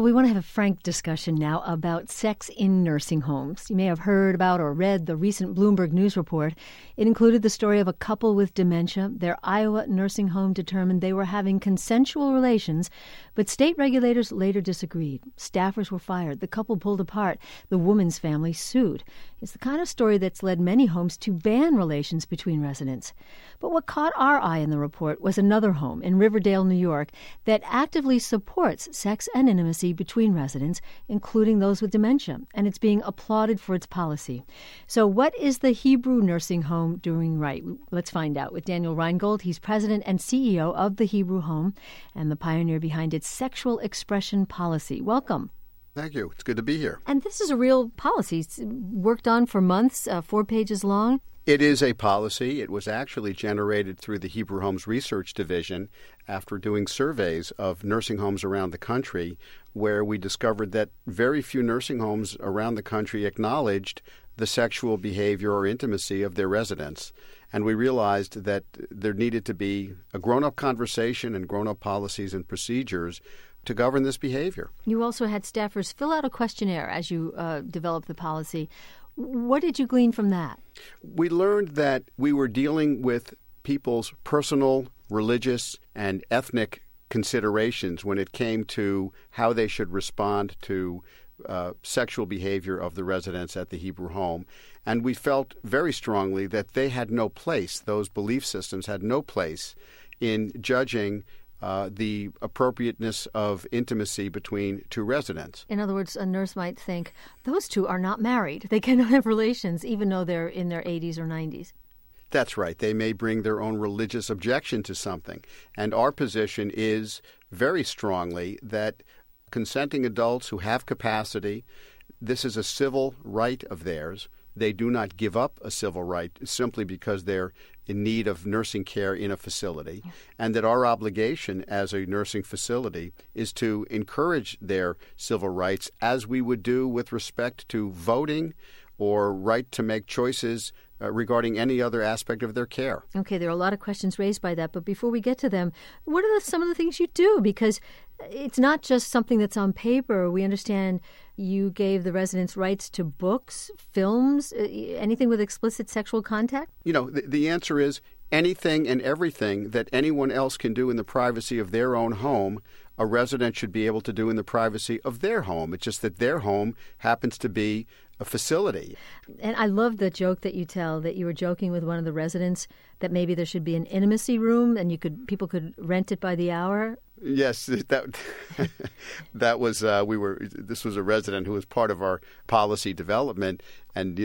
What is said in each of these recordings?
we want to have a frank discussion now about sex in nursing homes. You may have heard about or read the recent Bloomberg News report. It included the story of a couple with dementia. Their Iowa nursing home determined they were having consensual relations, but state regulators later disagreed. Staffers were fired. The couple pulled apart. The woman's family sued. It's the kind of story that's led many homes to ban relations between residents. But what caught our eye in the report was another home in Riverdale, New York, that actively supports sex and intimacy between residents, including those with dementia, and it's being applauded for its policy. So what is the Hebrew Nursing Home doing right? Let's find out with Daniel Reingold. He's president and CEO of the Hebrew Home and the pioneer behind its sexual expression policy. Welcome. Thank you. It's good to be here. And this is a real policy. It's worked on for months, 4 pages long. It is a policy. It was actually generated through the Hebrew Homes Research Division after doing surveys of nursing homes around the country, where we discovered that very few nursing homes around the country acknowledged the sexual behavior or intimacy of their residents. And we realized that there needed to be a grown-up conversation and grown-up policies and procedures to govern this behavior. You also had staffers fill out a questionnaire as you developed the policy. What did you glean from that? We learned that we were dealing with people's personal, religious, and ethnic considerations when it came to how they should respond to sexual behavior of the residents at the Hebrew Home. And we felt very strongly that they had no place, those belief systems had no place in judging the appropriateness of intimacy between two residents. In other words, a nurse might think, those two are not married. They cannot have relations, even though they're in their 80s or 90s. That's right. They may bring their own religious objection to something. And our position is very strongly that consenting adults who have capacity, this is a civil right of theirs. They do not give up a civil right simply because they're in need of nursing care in a facility, and that our obligation as a nursing facility is to encourage their civil rights as we would do with respect to voting or right to make choices regarding any other aspect of their care. Okay, there are a lot of questions raised by that, but before we get to them, what are some of the things you do? Because it's not just something that's on paper. We understand you gave the residents rights to books, films, anything with explicit sexual contact? You know, the answer is anything and everything that anyone else can do in the privacy of their own home, a resident should be able to do in the privacy of their home. It's just that their home happens to be a facility. And I love the joke that you tell, that you were joking with one of the residents that maybe there should be an intimacy room and people could rent it by the hour. Yes, that was this was a resident who was part of our policy development, and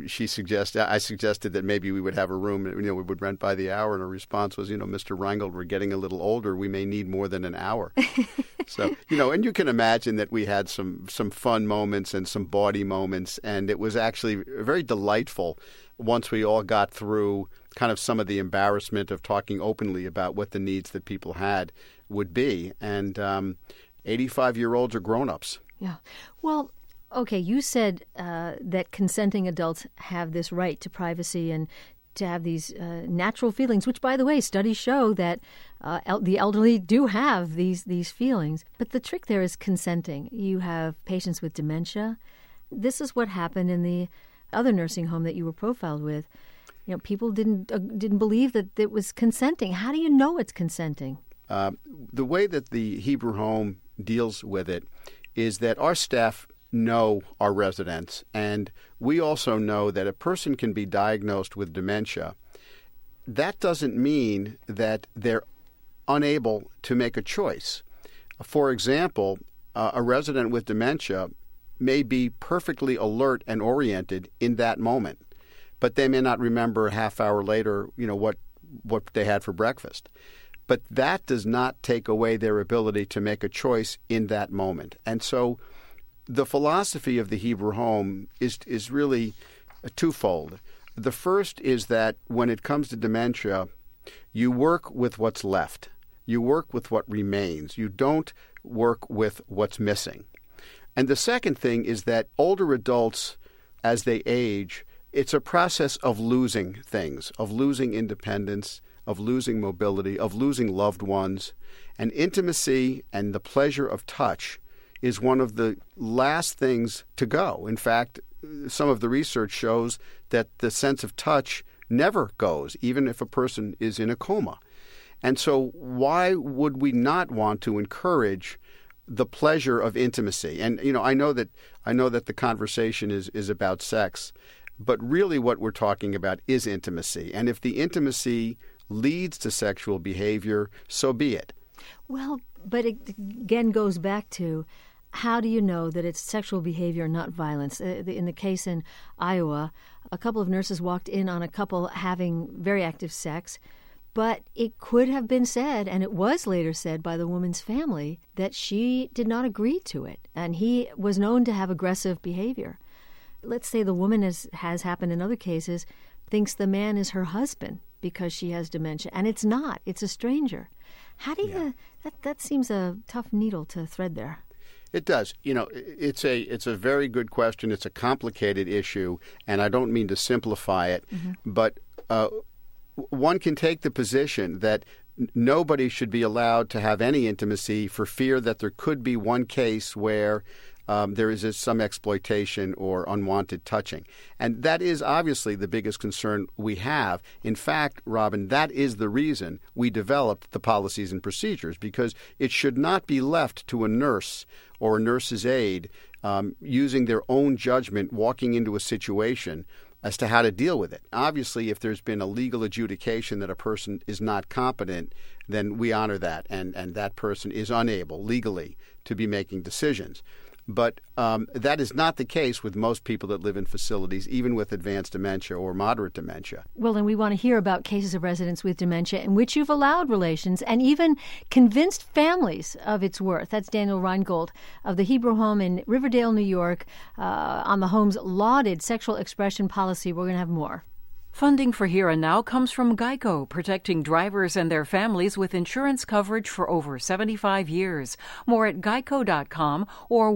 I suggested that maybe we would have a room, we would rent by the hour, and her response was, Mr. Reingold, we're getting a little older, we may need more than an hour. So, and you can imagine that we had some fun moments and some bawdy moments, and it was actually very delightful once we all got through kind of some of the embarrassment of talking openly about what the needs that people had would be. And 85-year-olds are grown-ups. Yeah. Well, okay, you said that consenting adults have this right to privacy and to have these natural feelings, which, by the way, studies show that the elderly do have these feelings. But the trick there is consenting. You have patients with dementia. This is what happened in the other nursing home that you were profiled with. People didn't believe that it was consenting. How do you know it's consenting? The way that the Hebrew Home deals with it is that our staff know our residents, and we also know that a person can be diagnosed with dementia. That doesn't mean that they're unable to make a choice. For example, a resident with dementia may be perfectly alert and oriented in that moment, but they may not remember a half hour later, what they had for breakfast. But that does not take away their ability to make a choice in that moment. And so the philosophy of the Hebrew Home is really twofold. The first is that when it comes to dementia, you work with what's left. You work with what remains. You don't work with what's missing. And the second thing is that older adults, as they age, it's a process of losing things, of losing independence, of losing mobility, of losing loved ones. And intimacy and the pleasure of touch is one of the last things to go. In fact, some of the research shows that the sense of touch never goes, even if a person is in a coma. And so why would we not want to encourage the pleasure of intimacy? And, I know that the conversation is about sex, but really what we're talking about is intimacy. And if the intimacy leads to sexual behavior, so be it. Well, but it again goes back to, how do you know that it's sexual behavior, not violence? In the case in Iowa, a couple of nurses walked in on a couple having very active sex, but it could have been said, and it was later said by the woman's family, that she did not agree to it, and he was known to have aggressive behavior. Let's say the woman, as has happened in other cases, thinks the man is her husband because she has dementia, and it's not. It's a stranger. How do you? That seems a tough needle to thread there. It does. It's a very good question. It's a complicated issue, and I don't mean to simplify it, but one can take the position that nobody should be allowed to have any intimacy for fear that there could be one case where there is some exploitation or unwanted touching. And that is obviously the biggest concern we have. In fact, Robin, that is the reason we developed the policies and procedures, because it should not be left to a nurse or a nurse's aide using their own judgment walking into a situation as to how to deal with it. Obviously, if there's been a legal adjudication that a person is not competent, then we honor that, and that person is unable legally to be making decisions. But that is not the case with most people that live in facilities, even with advanced dementia or moderate dementia. Well, and we want to hear about cases of residents with dementia in which you've allowed relations and even convinced families of its worth. That's Daniel Reingold of the Hebrew Home in Riverdale, New York, on the home's lauded sexual expression policy. We're going to have more. Funding for Here and Now comes from GEICO, protecting drivers and their families with insurance coverage for over 75 years. More at geico.com or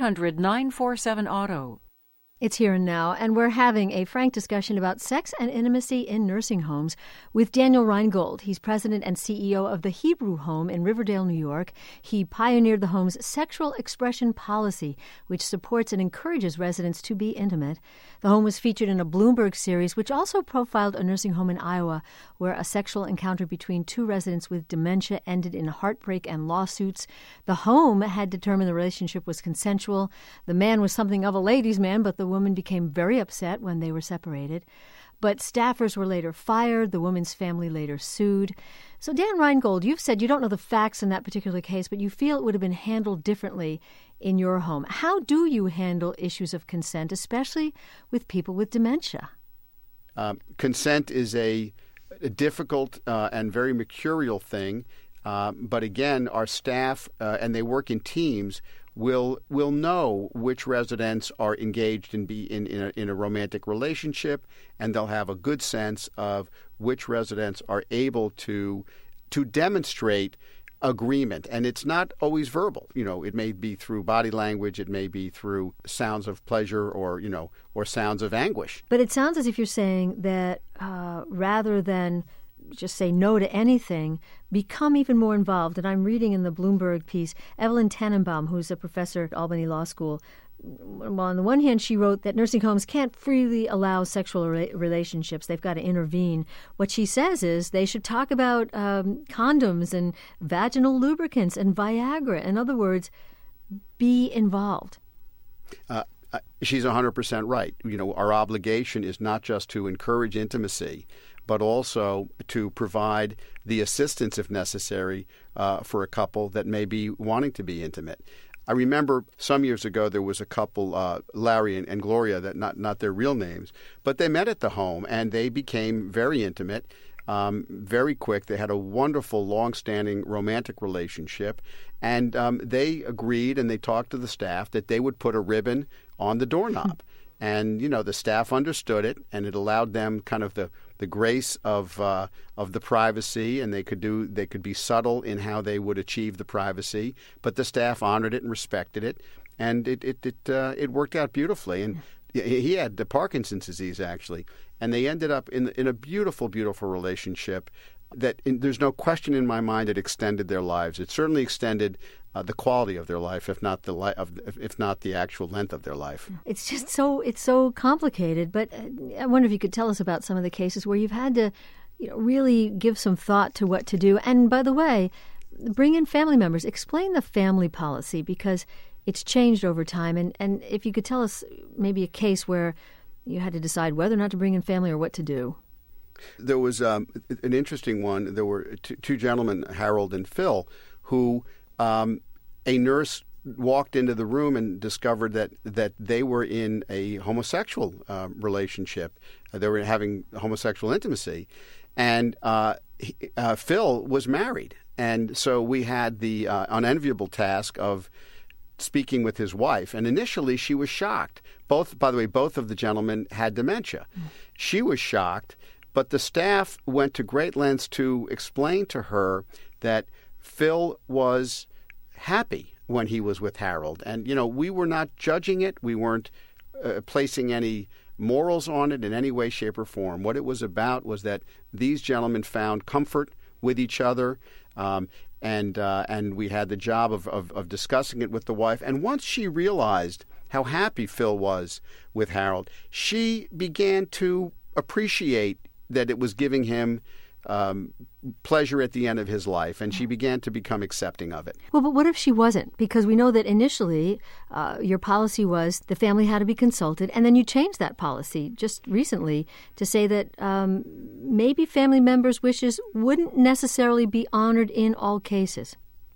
1-800-947-AUTO. It's Here and Now, and we're having a frank discussion about sex and intimacy in nursing homes with Daniel Reingold. He's president and CEO of the Hebrew Home in Riverdale, New York. He pioneered the home's sexual expression policy, which supports and encourages residents to be intimate. The home was featured in a Bloomberg series, which also profiled a nursing home in Iowa, where a sexual encounter between two residents with dementia ended in heartbreak and lawsuits. The home had determined the relationship was consensual. The man was something of a ladies' man, but the woman became very upset when they were separated. But staffers were later fired. The woman's family later sued. So, Dan Reingold, you've said you don't know the facts in that particular case, but you feel it would have been handled differently in your home. How do you handle issues of consent, especially with people with dementia? Consent is a difficult and very mercurial thing. But again, our staff, and they work in teams, will know which residents are engaged in a romantic relationship, and they'll have a good sense of which residents are able to demonstrate agreement. And it's not always verbal. It may be through body language, it may be through sounds of pleasure or sounds of anguish. But it sounds as if you're saying that rather than just say no to anything, become even more involved. And I'm reading in the Bloomberg piece, Evelyn Tannenbaum, who's a professor at Albany Law School. Well, on the one hand, she wrote that nursing homes can't freely allow sexual relationships. They've got to intervene. What she says is they should talk about condoms and vaginal lubricants and Viagra. In other words, be involved. She's 100% right. Our obligation is not just to encourage intimacy, but also to provide the assistance, if necessary, for a couple that may be wanting to be intimate. I remember some years ago there was a couple, Larry and Gloria, that not their real names, but they met at the home and they became very intimate, very quick. They had a wonderful, long-standing romantic relationship, and they agreed and they talked to the staff that they would put a ribbon on the doorknob. And, the staff understood it, and it allowed them kind of the grace of the privacy, and they could be subtle in how they would achieve the privacy. But the staff honored it and respected it, and it worked out beautifully. And he had the Parkinson's disease, actually, and they ended up in a beautiful, beautiful relationship that there's no question in my mind it extended their lives. It certainly extended the quality of their life, if not the actual length of their life. It's just so complicated. But I wonder if you could tell us about some of the cases where you've had to, really give some thought to what to do. And by the way, bring in family members. Explain the family policy, because it's changed over time. And if you could tell us maybe a case where you had to decide whether or not to bring in family or what to do. There was an interesting one. There were two gentlemen, Harold and Phil, who a nurse walked into the room and discovered that they were in a homosexual relationship. They were having homosexual intimacy. And Phil was married. And so we had the unenviable task of speaking with his wife. And initially she was shocked. Both of the gentlemen had dementia. She was shocked, but the staff went to great lengths to explain to her that Phil was happy when he was with Harold. And, we were not judging it. We weren't placing any morals on it in any way, shape, or form. What it was about was that these gentlemen found comfort with each other, and we had the job of discussing it with the wife. And once she realized how happy Phil was with Harold, she began to appreciate that it was giving him pleasure at the end of his life, and she began to become accepting of it. Well, but what if she wasn't? Because we know that initially your policy was the family had to be consulted, and then you changed that policy just recently to say that maybe family members' wishes wouldn't necessarily be honored in all cases.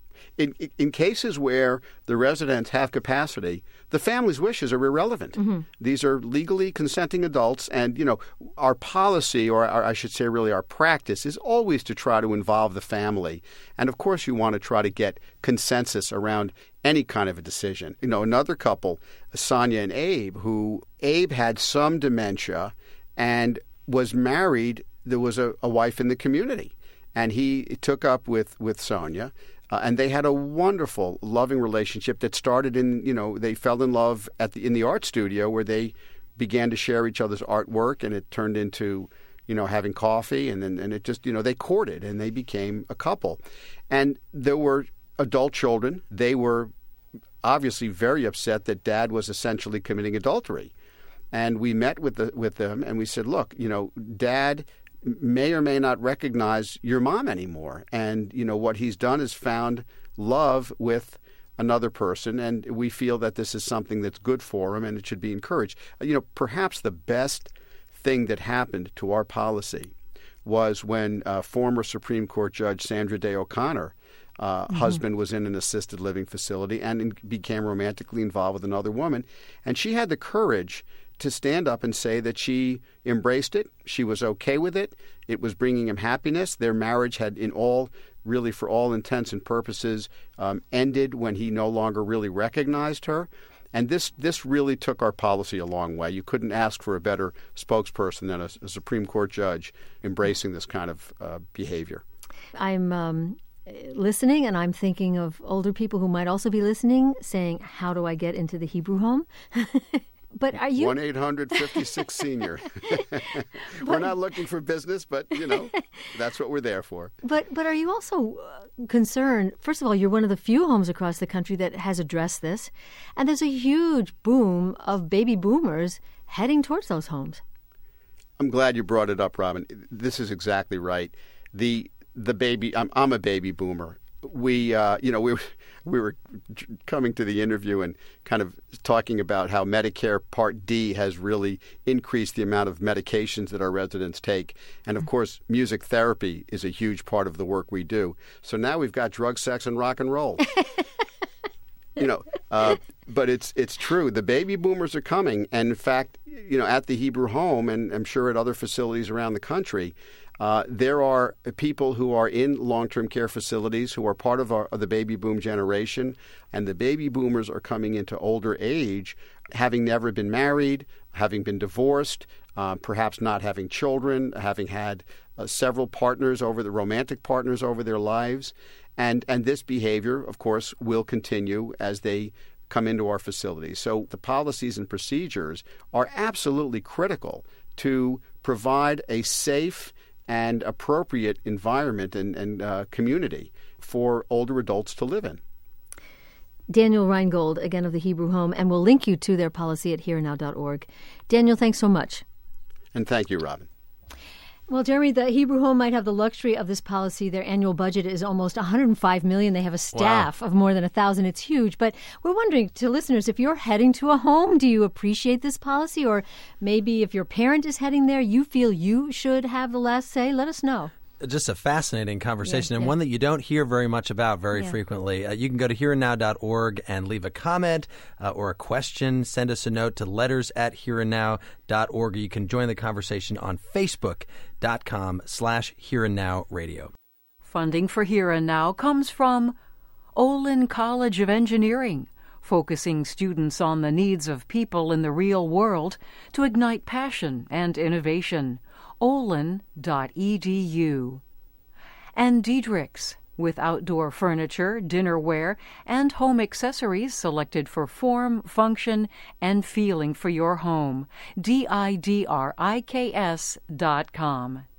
In cases where the residents have capacity, the family's wishes are irrelevant. Mm-hmm. These are legally consenting adults, and our policy, or I should say really our practice, is always to try to involve the family. And of course you want to try to get consensus around any kind of a decision. Another couple, Sonia and Abe had some dementia and was married. There was a wife in the community, and he took up with Sonia. And they had a wonderful, loving relationship that started they fell in love in the art studio, where they began to share each other's artwork, and it turned into, having coffee, and it just, they courted and they became a couple. And there were adult children. They were obviously very upset that Dad was essentially committing adultery. And we met with them and we said, look, Dad may or may not recognize your mom anymore. And, what he's done is found love with another person, and we feel that this is something that's good for him and it should be encouraged. Perhaps the best thing that happened to our policy was when former Supreme Court Judge Sandra Day O'Connor husband was in an assisted living facility and became romantically involved with another woman. And she had the courage to stand up and say that she embraced it. She was okay with it. It was bringing him happiness. Their marriage had for all intents and purposes, ended when he no longer really recognized her. And this really took our policy a long way. You couldn't ask for a better spokesperson than a Supreme Court judge embracing this kind of behavior. I'm listening, and I'm thinking of older people who might also be listening, saying, how do I get into the Hebrew home? But are you 1-800-56-SENIOR? We're not looking for business, but that's what we're there for. But are you also concerned? First of all, you're one of the few homes across the country that has addressed this, and there's a huge boom of baby boomers heading towards those homes. I'm glad you brought it up, Robin. This is exactly right. The baby. I'm a baby boomer. We were coming to the interview and kind of talking about how Medicare Part D has really increased the amount of medications that our residents take. And, of course, music therapy is a huge part of the work we do. So now we've got drug, sex, and rock and roll. But it's true. The baby boomers are coming. And, in fact, at the Hebrew Home, and I'm sure at other facilities around the country, there are people who are in long-term care facilities who are part of the baby boom generation, and the baby boomers are coming into older age, having never been married, having been divorced, perhaps not having children, having had several romantic partners over their lives. And this behavior, of course, will continue as they come into our facilities. So the policies and procedures are absolutely critical to provide a safe and appropriate environment and community for older adults to live in. Daniel Reingold, again, of the Hebrew Home, and we'll link you to their policy at hereandnow.org. Daniel, thanks so much. And thank you, Robin. Well, Jeremy, the Hebrew Home might have the luxury of this policy. Their annual budget is almost $105 million. They have a staff of more than 1,000. It's huge. But we're wondering, to listeners, if you're heading to a home, do you appreciate this policy? Or maybe if your parent is heading there, you feel you should have the last say? Let us know. Just a fascinating conversation, and one that you don't hear very much about frequently. You can go to hereandnow.org and leave a comment or a question. Send us a note to letters@hereandnow.org. You can join the conversation on facebook.com/hereandnowradio. Funding for Here and Now comes from Olin College of Engineering, focusing students on the needs of people in the real world to ignite passion and innovation. olin.edu. And Diedrich's, with outdoor furniture, dinnerware, and home accessories selected for form, function, and feeling for your home. DIDRIKS.com.